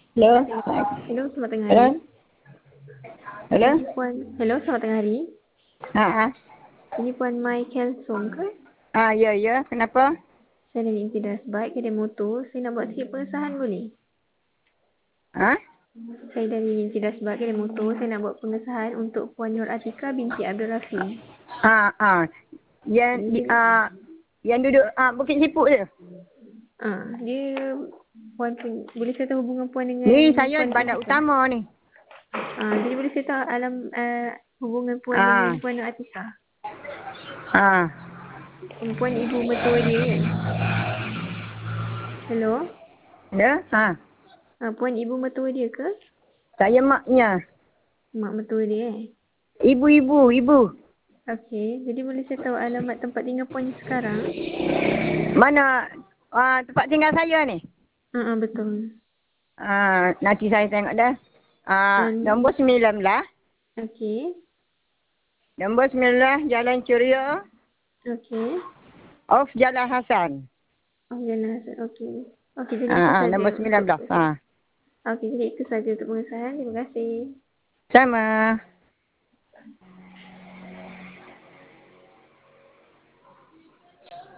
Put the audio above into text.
Hello. Hello, hello, selamat tengah Hello. hari. Hello. Ini Puan, hello, selamat tengah hari. Ha. Ini Puan Mai Kelsong ke? Ya. Kenapa? Saya dari Intidas Bike, kedai motor. Saya nak buat sikit pengesahan boleh? Ha? Saya dari Intidas Bike, kedai motor. Saya nak buat pengesahan untuk Puan Nur Atika binti Abdul Rahim. Yang duduk Bukit Siput tu. Dia Puan boleh saya tahu hubungan Puan dengan Ni saya Puan Nur bandar Atika? utama ni. Jadi boleh saya tahu hubungan Puan Ah. dengan Puan Nur Atika? Ha. Puan ibu mertua dia kan? Hello? Ya? Ha. Puan ibu mertua dia ke? Saya maknya. Mak mertua dia Ibu. Okey, jadi boleh saya tahu alamat tempat tinggal Puan sekarang? Mana tempat tinggal saya ni? Betul. Nanti saya tengok dah. Nombor 19. Okey. Nombor 19 Jalan Curia. Okey. Off Jalan Hasan. Oh, jalan Hasan. Okey. Okey, jadi itu saja Nombor 19. Okey, jadi itu saja untuk pengesahan. Terima kasih. Sama.